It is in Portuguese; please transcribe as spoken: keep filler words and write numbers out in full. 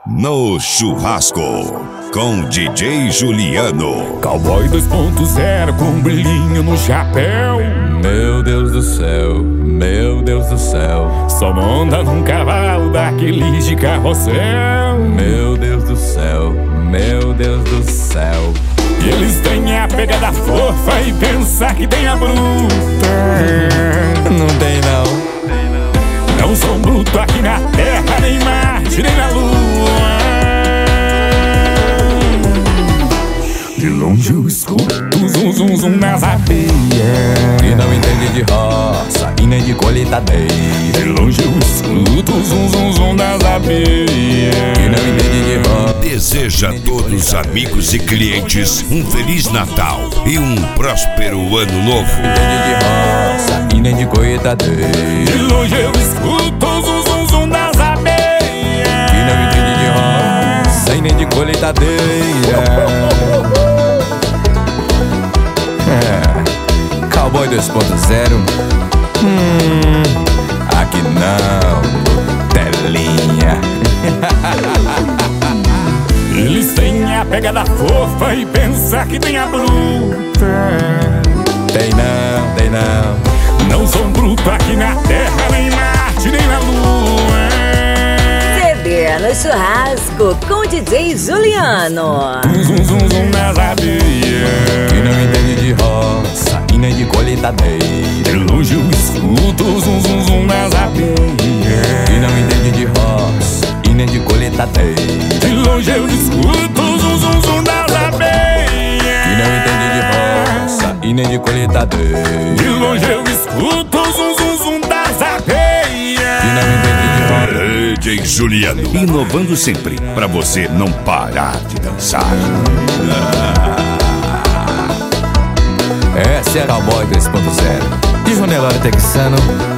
No Churrasco, com D J Juliano. Cowboy dois ponto zero com um brilhinho no chapéu. Meu Deus do céu, meu Deus do céu. Só monta num cavalo daqueles de carrossel. Meu Deus do céu, meu Deus do céu. E eles têm a pegada fofa e pensar que tem a bruta. Não tem não. Não são bruto aqui na terra, nem Marte, nem na lua. De longe eu escuto zum zum zum nas abelhas. E não entende de roça e nem de colheitadeira. De longe eu escuto zum zum zum nas abelhas. E não entende de roça. Deseja a todos os amigos e clientes um Feliz Natal e um próspero Ano Novo. Não entende de roça e nem de colheitadeira. De longe eu escuto zum zum zum nas abelhas. E não entende de roça e nem de colheitadeira. É, Cowboy dois ponto zero. Hum, aqui não, telinha. Eles têm a pegada fofa e pensar que tem a bruta. Tem não, tem não. Não são bruto aqui na terra, nem Marte, nem na lua. C D no Churrasco com D J Juliano. Zum zum zum nas abelhas. E não entende de roça e nem de colheitadeira. De longe eu escuto zum zum zum nas abelhas. E não entende de roça e nem de colheitadeira. De longe eu escuto zum zum zum nas abelhas. E não entende de roça e nem de colheitadeira. De longe eu escuto zum zum zum das abelhas. E não entende de roça. D J Juliano, inovando sempre pra você não parar de dançar. Essa é a Cowboy dois ponto zero de Jonelório Texano.